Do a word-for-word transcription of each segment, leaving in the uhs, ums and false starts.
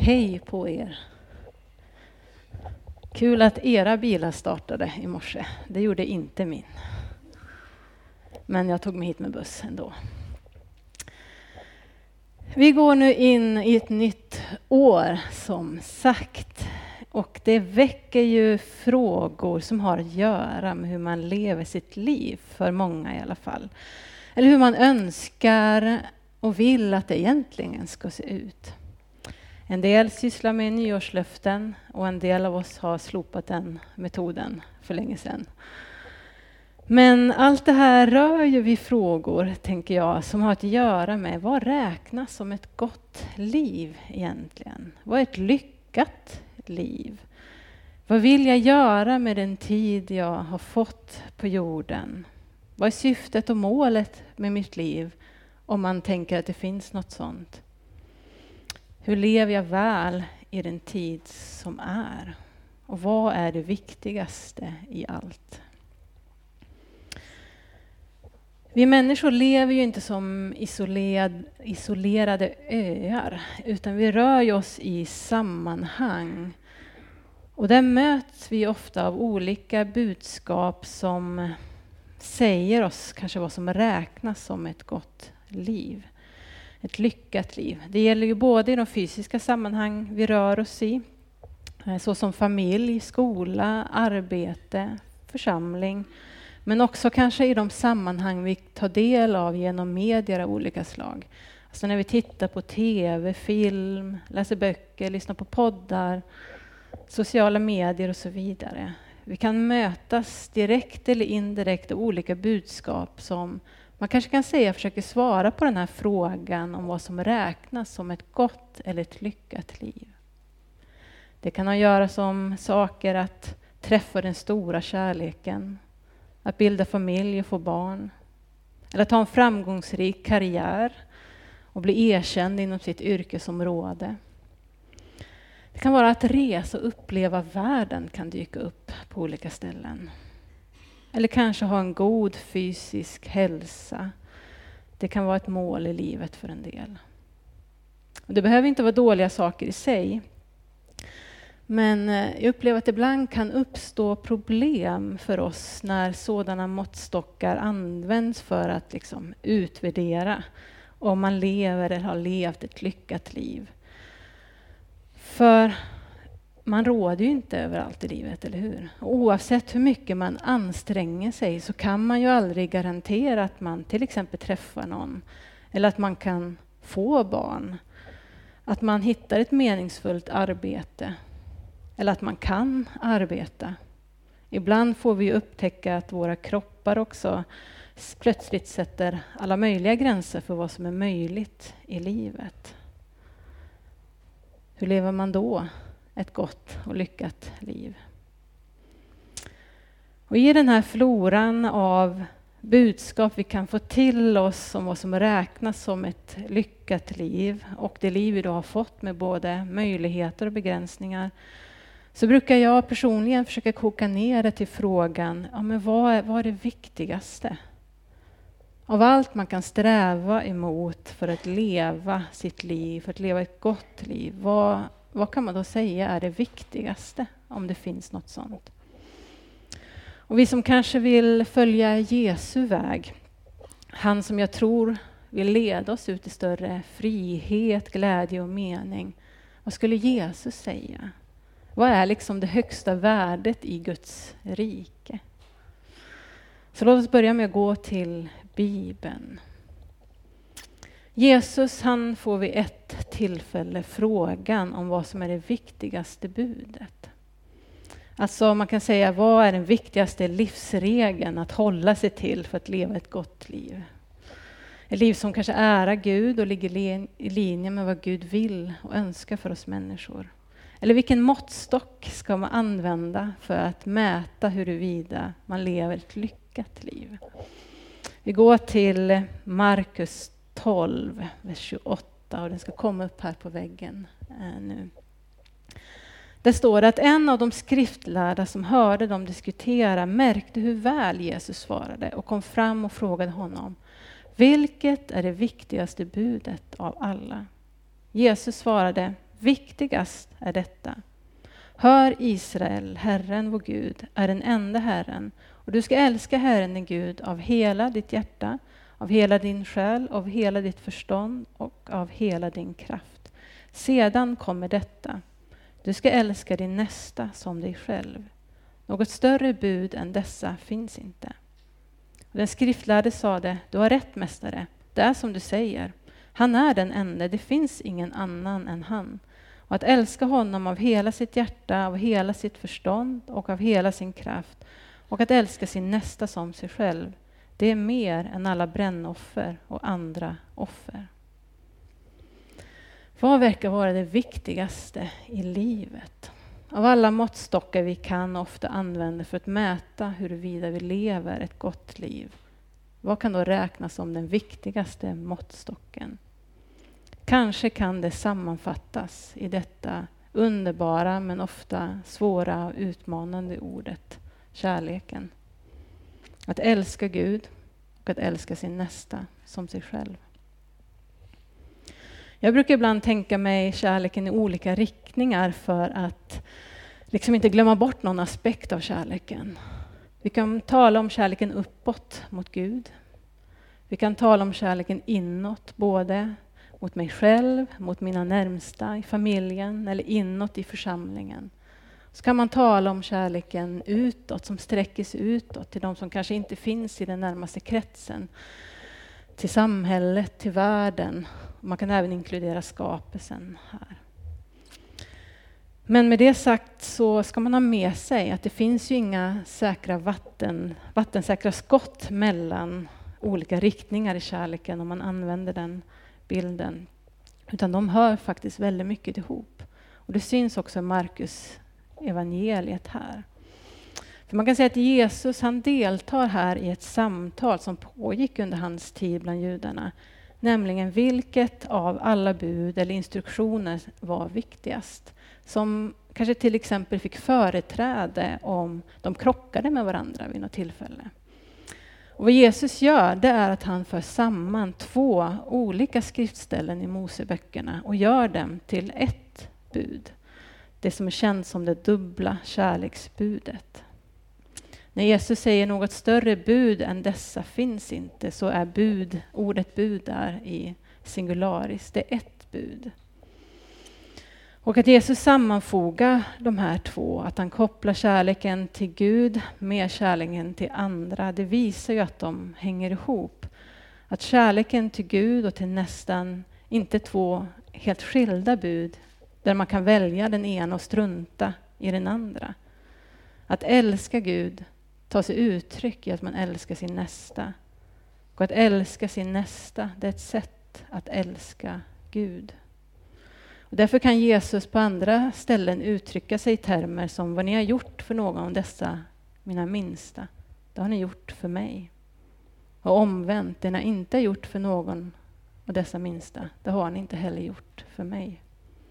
Hej på er. Kul att era bilar startade i morse. Det gjorde inte min. Men jag tog mig hit med buss ändå. Vi går nu in i ett nytt år som sagt. Och det väcker ju frågor som har att göra med hur man lever sitt liv, för många i alla fall. Eller hur man önskar och vill att det egentligen ska se ut. En del sysslar med nyårslöften och en del av oss har slopat den metoden för länge sedan. Men allt det här rör ju vid frågor, tänker jag, som har att göra med vad räknas som ett gott liv egentligen? Vad är ett lyckat liv? Vad vill jag göra med den tid jag har fått på jorden? Vad är syftet och målet med mitt liv om man tänker att det finns något sånt? Hur lever jag väl i den tid som är? Och vad är det viktigaste i allt? Vi människor lever ju inte som isolerad, isolerade öar, utan vi rör oss i sammanhang. Och där möts vi ofta av olika budskap som säger oss kanske vad som räknas som ett gott liv. Ett lyckat liv. Det gäller ju både i de fysiska sammanhang vi rör oss i, så som familj, skola, arbete, församling. Men också kanske i de sammanhang vi tar del av genom medier av olika slag. Alltså när vi tittar på tv, film, läser böcker, lyssnar på poddar, sociala medier och så vidare. Vi kan mötas direkt eller indirekt av olika budskap som man kanske kan säga försöker svara på den här frågan om vad som räknas som ett gott eller ett lyckat liv. Det kan ha att göra som saker att träffa den stora kärleken, att bilda familj och få barn, eller att ha en framgångsrik karriär och bli erkänd inom sitt yrkesområde. Det kan vara att resa och uppleva världen kan dyka upp på olika ställen. Eller kanske ha en god fysisk hälsa. Det kan vara ett mål i livet för en del. Och det behöver inte vara dåliga saker i sig. Men jag upplever att det ibland kan uppstå problem för oss när sådana måttstockar används för att liksom utvärdera om man lever eller har levt ett lyckat liv. För man råder ju inte över allt i livet, eller hur? Och oavsett hur mycket man anstränger sig så kan man ju aldrig garantera att man till exempel träffar någon. Eller att man kan få barn. Att man hittar ett meningsfullt arbete. Eller att man kan arbeta. Ibland får vi upptäcka att våra kroppar också plötsligt sätter alla möjliga gränser för vad som är möjligt i livet. Hur lever man då ett gott och lyckat liv? Och i den här floran av budskap vi kan få till oss om vad som räknas som ett lyckat liv och det liv vi då har fått med både möjligheter och begränsningar, så brukar jag personligen försöka koka ner det till frågan, ja, men vad är, vad är det viktigaste? Av allt man kan sträva emot för att leva sitt liv, för att leva ett gott liv, vad, vad kan man då säga är det viktigaste, om det finns något sånt? Och vi som kanske vill följa Jesu väg, han som jag tror vill leda oss ut i större frihet, glädje och mening. Vad skulle Jesus säga? Vad är liksom det högsta värdet i Guds rike? Så låt oss börja med att gå till Bibeln. Jesus, han får vid ett tillfälle frågan om vad som är det viktigaste budet. Alltså man kan säga, vad är den viktigaste livsregeln att hålla sig till för att leva ett gott liv? Ett liv som kanske ärar Gud och ligger i linje med vad Gud vill och önskar för oss människor. Eller vilken måttstock ska man använda för att mäta huruvida man lever ett lyckat liv? Vi går till Markus tolv, vers tjugoåtta, och den ska komma upp här på väggen eh, nu. Det står att en av de skriftlärda som hörde dem diskutera märkte hur väl Jesus svarade och kom fram och frågade honom: vilket är det viktigaste budet av alla? Jesus svarade: Viktigast är detta. Hör Israel, Herren vår Gud är den enda Herren, och du ska älska Herren din Gud av hela ditt hjärta, av hela din själ, av hela ditt förstånd och av hela din kraft. Sedan kommer detta. Du ska älska din nästa som dig själv. Något större bud än dessa finns inte. Och den skriftlärde sade, du har rätt mästare, det är som du säger. Han är den enda, det finns ingen annan än han. Och att älska honom av hela sitt hjärta, av hela sitt förstånd och av hela sin kraft. Och att älska sin nästa som sig själv. Det är mer än alla brännoffer och andra offer. Vad verkar vara det viktigaste i livet? Av alla måttstockar vi kan ofta använda för att mäta huruvida vi lever ett gott liv. Vad kan då räknas som den viktigaste måttstocken? Kanske kan det sammanfattas i detta underbara men ofta svåra och utmanande ordet, kärleken. Att älska Gud och att älska sin nästa som sig själv. Jag brukar ibland tänka mig kärleken i olika riktningar för att liksom inte glömma bort någon aspekt av kärleken. Vi kan tala om kärleken uppåt mot Gud. Vi kan tala om kärleken inåt, både mot mig själv, mot mina närmsta i familjen eller inåt i församlingen. Så kan man tala om kärleken utåt, som sträcker sig utåt till de som kanske inte finns i den närmaste kretsen. Till samhället, till världen. Man kan även inkludera skapelsen här. Men med det sagt så ska man ha med sig att det finns ju inga säkra vatten, vattensäkra skott mellan olika riktningar i kärleken om man använder den bilden. Utan de hör faktiskt väldigt mycket ihop. Och det syns också i Markus evangeliet här. För man kan säga att Jesus han deltar här i ett samtal som pågick under hans tid bland judarna. Nämligen vilket av alla bud eller instruktioner var viktigast. Som kanske till exempel fick företräde om de krockade med varandra vid något tillfälle. Och vad Jesus gör det är att han för samman två olika skriftställen i Moseböckerna och gör dem till ett bud. Det som är känt som det dubbla kärleksbudet. När Jesus säger något större bud än dessa finns inte, så är bud, ordet bud där i singularis, det är ett bud. Och att Jesus sammanfogar de här två, att han kopplar kärleken till Gud med kärleken till andra, det visar ju att de hänger ihop. Att kärleken till Gud och till nästan inte två helt skilda bud, där man kan välja den ena och strunta i den andra. Att älska Gud tar sig uttryck i att man älskar sin nästa. Och att älska sin nästa, det är ett sätt att älska Gud. Och därför kan Jesus på andra ställen uttrycka sig i termer som vad ni har gjort för någon av dessa mina minsta, det har ni gjort för mig. Och omvänt, det ni inte har gjort för någon av dessa minsta, det har ni inte heller gjort för mig.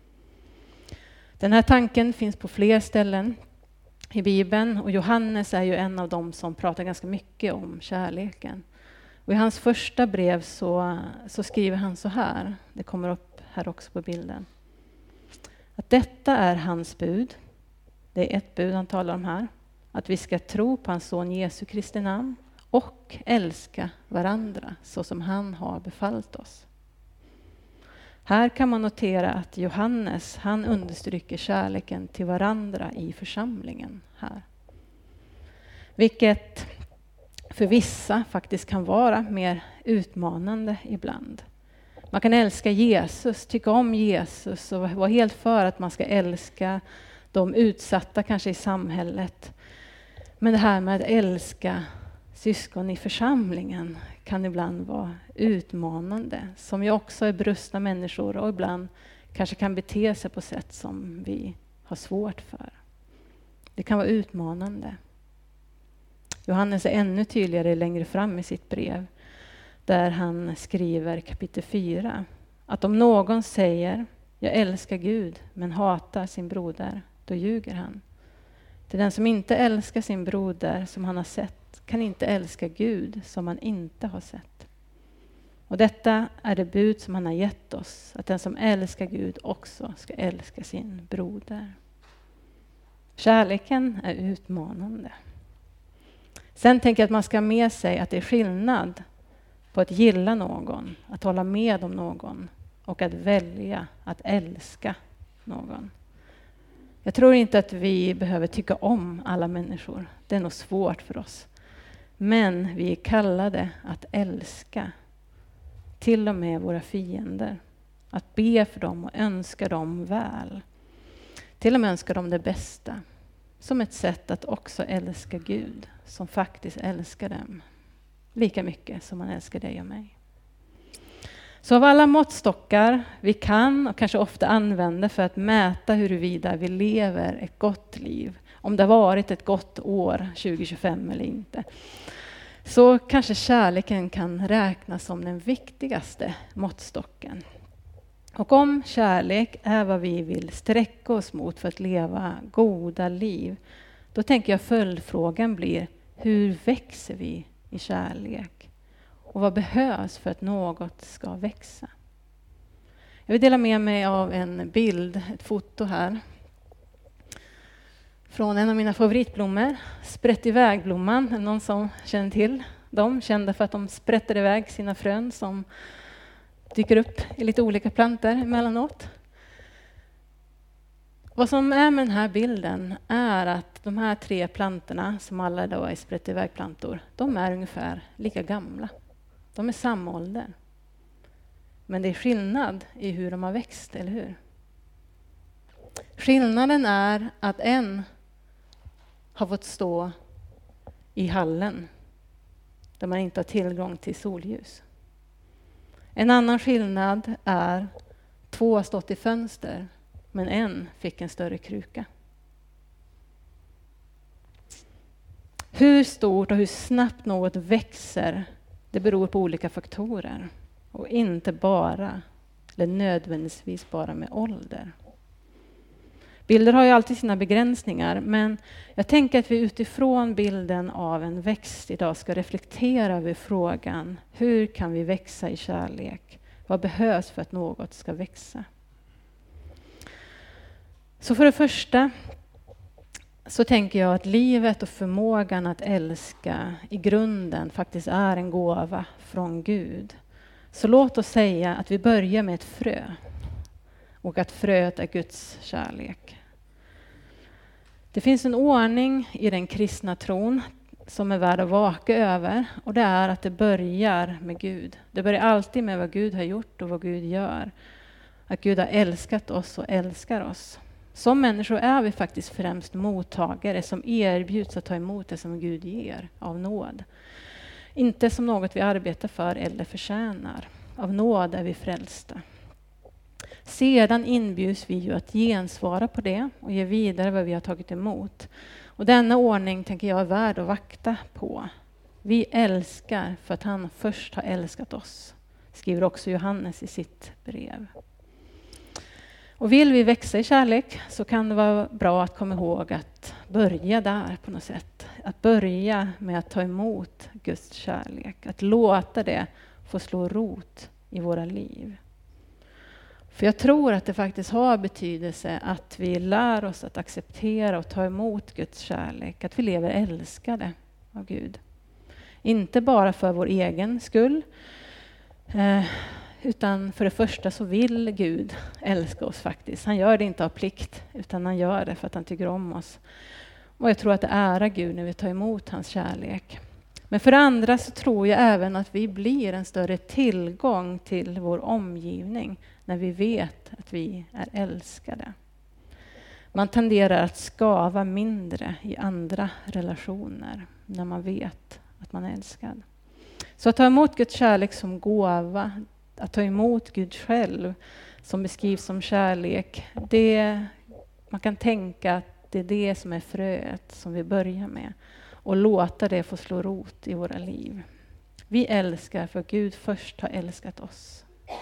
Den här tanken finns på fler ställen i Bibeln och Johannes är ju en av dem som pratar ganska mycket om kärleken. Och i hans första brev så, så skriver han så här, det kommer upp här också på bilden. Att detta är hans bud, det är ett bud han talar om här. Att vi ska tro på hans son Jesu Kristi namn och älska varandra så som han har befallt oss. Här kan man notera att Johannes, han understryker kärleken till varandra i församlingen här. Vilket för vissa faktiskt kan vara mer utmanande ibland. Man kan älska Jesus, tycka om Jesus och vara helt för att man ska älska de utsatta kanske i samhället. Men det här med att älska syskon i församlingen kan ibland vara utmanande. Som ju också är brustna människor och ibland kanske kan bete sig på sätt som vi har svårt för. Det kan vara utmanande. Johannes är ännu tydligare längre fram i sitt brev. Där han skriver kapitel fyra. Att om någon säger jag älskar Gud men hatar sin broder, då ljuger han. Till den som inte älskar sin broder som han har sett kan inte älska Gud som han inte har sett. Och detta är det bud som han har gett oss, att den som älskar Gud också ska älska sin broder. Kärleken är utmanande. Sen tänker jag att man ska ha med sig att det är skillnad på att gilla någon, att hålla med om någon och att välja att älska någon. Jag tror inte att vi behöver tycka om alla människor. Det är nog svårt för oss. Men vi är kallade att älska till och med våra fiender. Att be för dem och önska dem väl. Till och med önska dem det bästa. Som ett sätt att också älska Gud som faktiskt älskar dem. Lika mycket som han älskar dig och mig. Så av alla måttstockar vi kan och kanske ofta använder för att mäta huruvida vi lever ett gott liv. Om det har varit ett gott år tjugo tjugofem eller inte. Så kanske kärleken kan räknas som den viktigaste måttstocken. Och om kärlek är vad vi vill sträcka oss mot för att leva goda liv. Då tänker jag följdfrågan blir, hur växer vi i kärlek? Och vad behövs för att något ska växa? Jag vill dela med mig av en bild, ett foto här. Från en av mina favoritblommor, sprätt ivägblomman. Är någon som känner till dem? Kända för att de sprätter iväg sina frön som dyker upp i lite olika plantor emellanåt. Vad som är med den här bilden är att de här tre plantorna, som alla då är sprätt ivägplantor, de är ungefär lika gamla. De är samma ålder. Men det är skillnad i hur de har växt, eller hur? Skillnaden är att en har fått stå i hallen där man inte har tillgång till solljus. En annan skillnad är två har stått i fönster men en fick en större kruka. Hur stort och hur snabbt något växer, det beror på olika faktorer och inte bara eller nödvändigtvis bara med ålder. Bilder har ju alltid sina begränsningar, men jag tänker att vi utifrån bilden av en växt idag ska reflektera över frågan: hur kan vi växa i kärlek? Vad behövs för att något ska växa? Så för det första så tänker jag att livet och förmågan att älska i grunden faktiskt är en gåva från Gud. Så låt oss säga att vi börjar med ett frö och att fröet är Guds kärlek. Det finns en ordning i den kristna tron som är värd att vaka över, och det är att det börjar med Gud. Det börjar alltid med vad Gud har gjort och vad Gud gör. Att Gud har älskat oss och älskar oss. Som människor är vi faktiskt främst mottagare som erbjuds att ta emot det som Gud ger av nåd. Inte som något vi arbetar för eller förtjänar. Av nåd är vi frälsta. Sedan inbjuds vi ju att gensvara på det och ge vidare vad vi har tagit emot. Och denna ordning tänker jag är värd att vakta på. Vi älskar för att han först har älskat oss, skriver också Johannes i sitt brev. Och vill vi växa i kärlek så kan det vara bra att komma ihåg att börja där på något sätt. Att börja med att ta emot Guds kärlek. Att låta det få slå rot i våra liv. För jag tror att det faktiskt har betydelse att vi lär oss att acceptera och ta emot Guds kärlek. Att vi lever älskade av Gud. Inte bara för vår egen skull. Eh, utan för det första så vill Gud älska oss faktiskt. Han gör det inte av plikt utan han gör det för att han tycker om oss. Och jag tror att det ärar Gud när vi tar emot hans kärlek. Men för det andra så tror jag även att vi blir en större tillgång till vår omgivning när vi vet att vi är älskade. Man tenderar att skava mindre i andra relationer när man vet att man är älskad. Så att ta emot Guds kärlek som gåva, att ta emot Gud själv som beskrivs som kärlek, det, man kan tänka att det är det som är fröet som vi börjar med. Och låta det få slå rot i våra liv. Vi älskar för Gud först har älskat oss.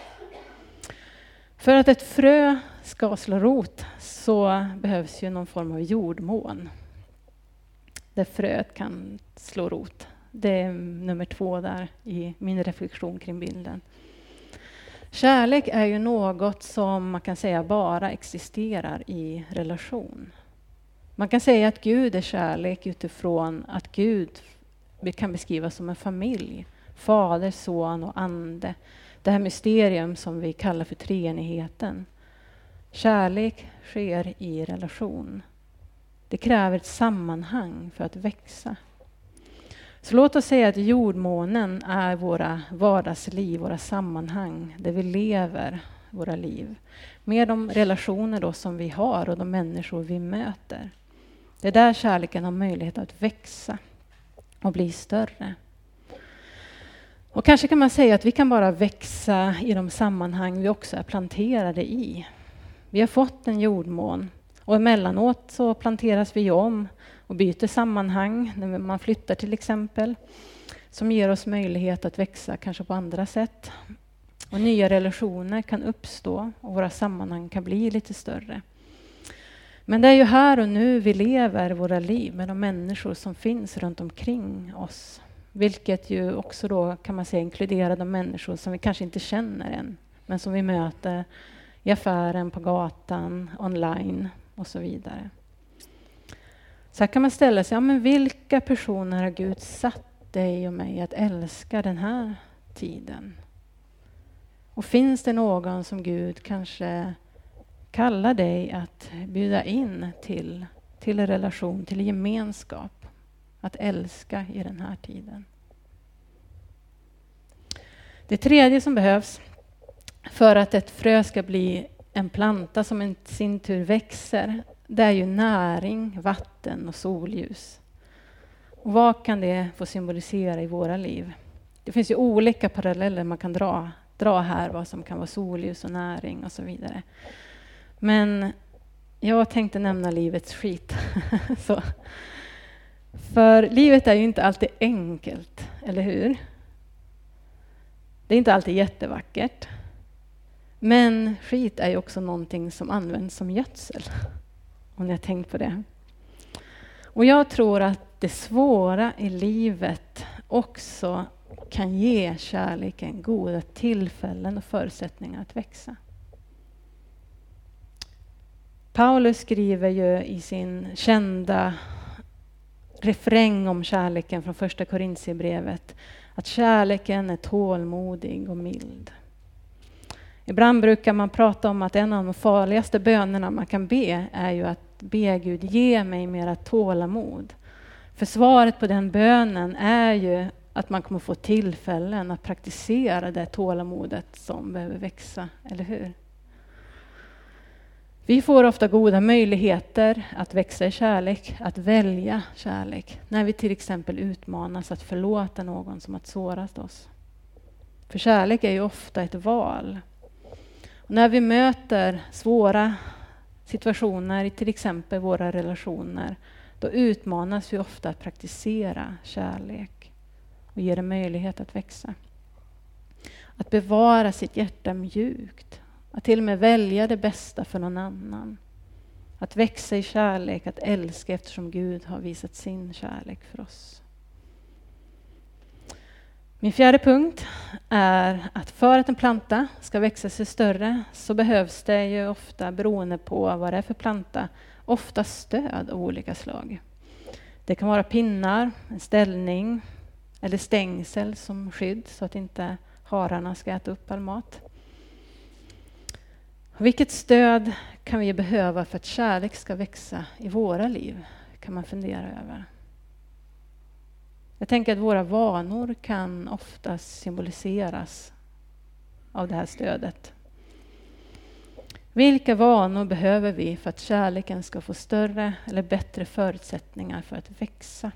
För att ett frö ska slå rot så behövs ju någon form av jordmån. Där fröet kan slå rot. Det är nummer två där i min reflektion kring bilden. Kärlek är ju något som man kan säga bara existerar i relation. Man kan säga att Gud är kärlek utifrån att Gud kan beskrivas som en familj. Fader, son och ande. Det här mysterium som vi kallar för treenigheten. Kärlek sker i relation. Det kräver ett sammanhang för att växa. Så låt oss säga att jordmånen är våra vardagsliv, våra sammanhang där vi lever våra liv. Med de relationer då som vi har och de människor vi möter. Det är där kärleken har möjlighet att växa och bli större. Och kanske kan man säga att vi kan bara växa i de sammanhang vi också är planterade i. Vi har fått en jordmån och emellanåt så planteras vi om och byter sammanhang när man flyttar till exempel. Som ger oss möjlighet att växa kanske på andra sätt. Och nya relationer kan uppstå och våra sammanhang kan bli lite större. Men det är ju här och nu vi lever våra liv med de människor som finns runt omkring oss. Vilket ju också då kan man säga inkluderar de människor som vi kanske inte känner än. Men som vi möter i affären, på gatan, online och så vidare. Så här kan man ställa sig, ja men vilka personer har Gud satt dig och mig att älska den här tiden? Och finns det någon som Gud kanske kallar dig att bjuda in till, till en relation, till en gemenskap? Att älska i den här tiden. Det tredje som behövs för att ett frö ska bli en planta som i sin tur växer, det är ju näring, vatten och solljus. Och vad kan det få symbolisera i våra liv? Det finns ju olika paralleller man kan dra, dra här, vad som kan vara solljus och näring och så vidare. Men jag tänkte nämna livets skit. Så. För livet är ju inte alltid enkelt, eller hur? Det är inte alltid jättevackert. Men skit är ju också någonting som används som gödsel. Om ni har tänkt på det. Och jag tror att det svåra i livet också kan ge kärleken goda tillfällen och förutsättningar att växa. Paulus skriver ju i sin kända refräng om kärleken från första Korintierbrevet att kärleken är tålmodig och mild. Ibland brukar man prata om att en av de farligaste bönerna man kan be är ju att be Gud ge mig mera tålamod. För svaret på den bönen är ju att man kommer få tillfällen att praktisera det tålamodet som behöver växa, eller hur? Vi får ofta goda möjligheter att växa i kärlek, att välja kärlek. När vi till exempel utmanas att förlåta någon som har sårat oss. För kärlek är ju ofta ett val. Och när vi möter svåra situationer i till exempel våra relationer, då utmanas vi ofta att praktisera kärlek och ge det möjlighet att växa. Att bevara sitt hjärta mjukt. Att till och med välja det bästa för någon annan. Att växa i kärlek, att älska eftersom Gud har visat sin kärlek för oss. Min fjärde punkt är att för att en planta ska växa sig större så behövs det ju ofta, beroende på vad det är för planta, ofta stöd av olika slag. Det kan vara pinnar, en ställning eller stängsel som skydd så att inte hararna ska äta upp all mat. Vilket stöd kan vi behöva för att kärlek ska växa i våra liv? Kan man fundera över. Jag tänker att våra vanor kan ofta symboliseras av det här stödet. Vilka vanor behöver vi för att kärleken ska få större eller bättre förutsättningar för att växa?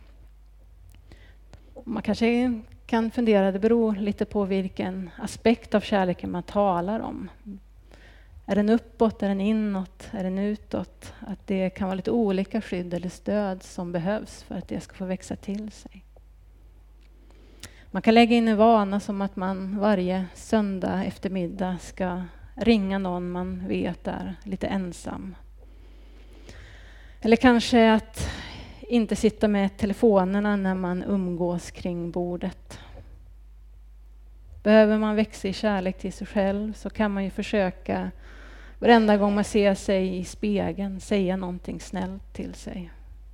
Man kanske kan fundera, det beror lite på vilken aspekt av kärleken man talar om. Är den uppåt, är den inåt, är den utåt? Att det kan vara lite olika skydd eller stöd som behövs för att det ska få växa till sig. Man kan lägga in en vana som att man varje söndag eftermiddag ska ringa någon man vet är lite ensam. Eller kanske att inte sitta med telefonerna när man umgås kring bordet. Behöver man växa i kärlek till sig själv så kan man ju försöka varenda gång man ser sig i spegeln säga någonting snällt till sig.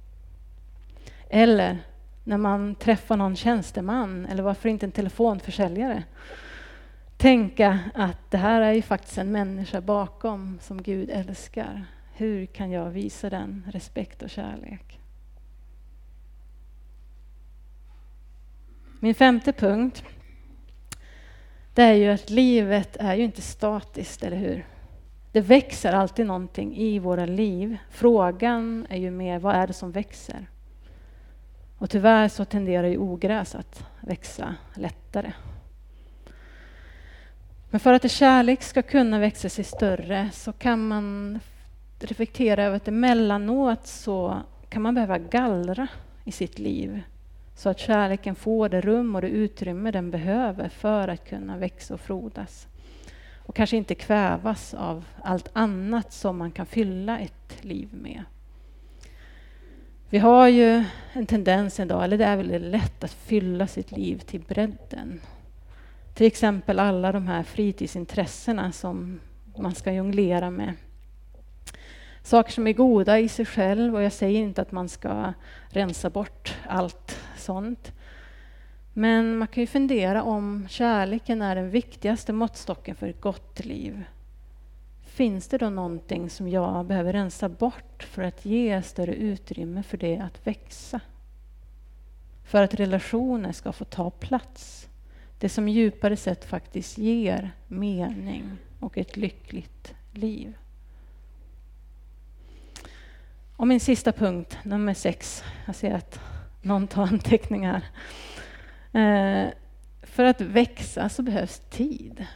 Eller när man träffar någon tjänsteman eller varför inte en telefonförsäljare. Tänka att det här är ju faktiskt en människa bakom som Gud älskar. Hur kan jag visa den respekt och kärlek? Min femte punkt, det är ju att livet är ju inte statiskt, eller hur? Det växer alltid någonting i våra liv. Frågan är ju mer, vad är det som växer? Och tyvärr så tenderar ju ogräs att växa lättare. Men för att en kärlek ska kunna växa sig större så kan man reflektera över att emellanåt så kan man behöva gallra i sitt liv. Så att kärleken får det rum och det utrymme den behöver för att kunna växa och frodas. Och kanske inte kvävas av allt annat som man kan fylla ett liv med. Vi har ju en tendens idag, eller det är väldigt lätt att fylla sitt liv till bredden. Till exempel alla de här fritidsintressena som man ska jonglera med. Saker som är goda i sig själv, och jag säger inte att man ska rensa bort allt sånt. Men man kan ju fundera om kärleken är den viktigaste måttstocken för ett gott liv. Finns det då någonting som jag behöver rensa bort för att ge större utrymme för det att växa? För att relationer ska få ta plats. Det som djupare sett faktiskt ger mening och ett lyckligt liv. Och min sista punkt, nummer sex. Jag ser att någon tar anteckningar. Eh, för att växa så behövs tid.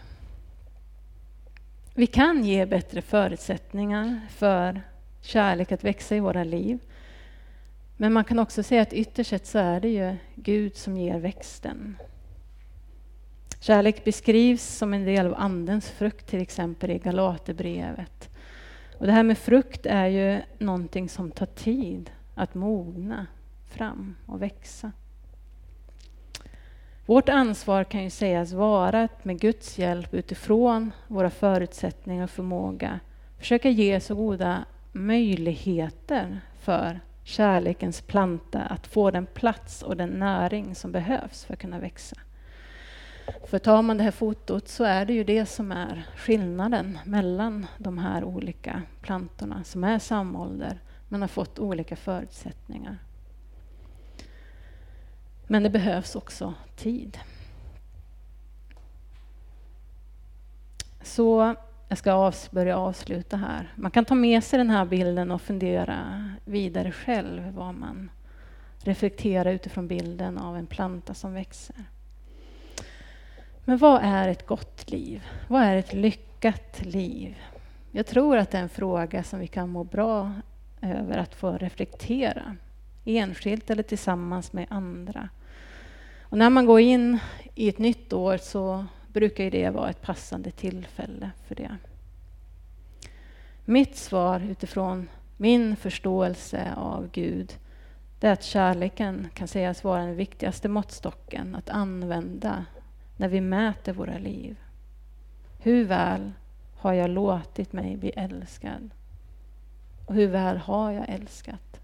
Vi kan ge bättre förutsättningar för kärlek att växa i våra liv. Men man kan också säga att ytterst sett så är det ju Gud som ger växten. Kärlek beskrivs som en del av andens frukt, till exempel i Galaterbrevet. Och det här med frukt är ju någonting som tar tid att mogna fram och växa. Vårt ansvar kan ju sägas vara att med Guds hjälp utifrån våra förutsättningar och förmåga försöka ge så goda möjligheter för kärlekens planta att få den plats och den näring som behövs för att kunna växa. För tar man det här fotot så är det ju det som är skillnaden mellan de här olika plantorna som är samålder men har fått olika förutsättningar. Men det behövs också tid. Så jag ska avs- börja avsluta här. Man kan ta med sig den här bilden och fundera vidare själv vad man reflekterar utifrån bilden av en planta som växer. Men vad är ett gott liv? Vad är ett lyckat liv? Jag tror att det är en fråga som vi kan må bra över att få reflektera. Enskilt eller tillsammans med andra. Och när man går in i ett nytt år så brukar det vara ett passande tillfälle för det. Mitt svar utifrån min förståelse av Gud, det är att kärleken kan sägas vara den viktigaste måttstocken att använda när vi mäter våra liv. Hur väl har jag låtit mig bli älskad? Och hur väl har jag älskat?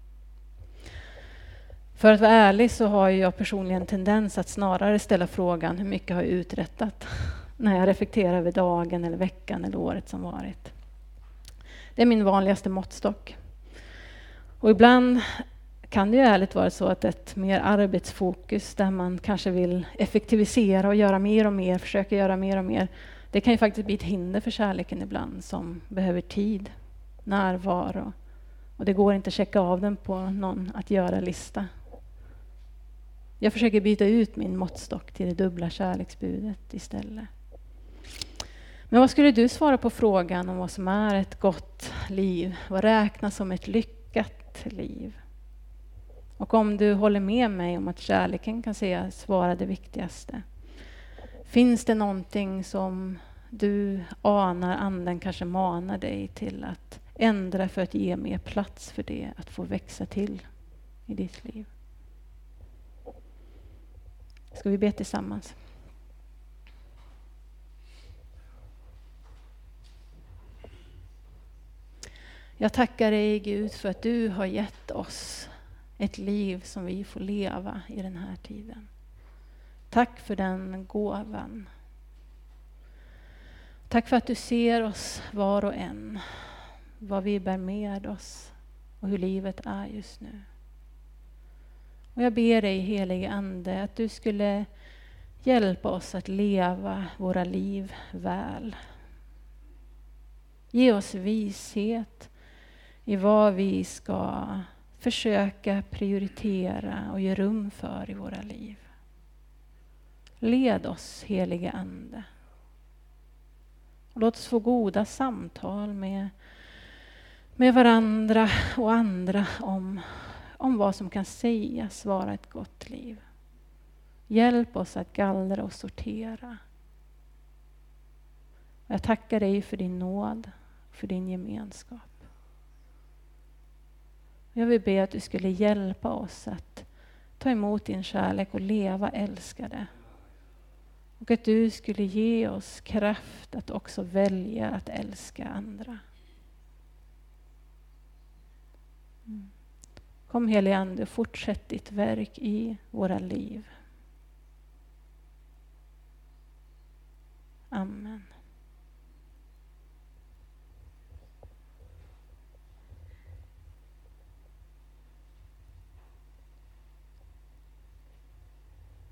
För att vara ärlig så har jag personligen en tendens att snarare ställa frågan hur mycket har jag uträttat när jag reflekterar över dagen eller veckan eller året som varit. Det är min vanligaste måttstock. Och ibland kan det ju ärligt vara så att ett mer arbetsfokus där man kanske vill effektivisera och göra mer och mer, försöka göra mer och mer. Det kan ju faktiskt bli ett hinder för kärleken ibland som behöver tid, närvaro. Och det går inte att checka av den på någon att göra-lista. Jag försöker byta ut min måttstock till det dubbla kärleksbudet istället. Men vad skulle du svara på frågan om vad som är ett gott liv? Vad räknas som ett lyckat liv? Och om du håller med mig om att kärleken kan sägas vara det viktigaste. Finns det någonting som du anar, anden kanske manar dig till att ändra för att ge mer plats för det, att få växa till? i ditt liv. Ska vi be tillsammans? Jag tackar dig Gud för att du har gett oss ett liv som vi får leva i den här tiden. Tack för den gåvan. Tack för att du ser oss var och en, vad vi bär med oss och hur livet är just nu. Och jag ber dig helige Ande att du skulle hjälpa oss att leva våra liv väl. Ge oss vishet i vad vi ska försöka prioritera och ge rum för i våra liv. Led oss helige Ande. Och låt oss få goda samtal med, med varandra och andra om, om vad som kan sägas vara ett gott liv. Hjälp oss att gallra och sortera. Och jag tackar dig för din nåd, för din gemenskap. Jag vill be att du skulle hjälpa oss att ta emot din kärlek och leva älskade. Och att du skulle ge oss kraft att också välja att älska andra. Mm. Kom helige Ande, fortsätt ditt verk i våra liv. Amen.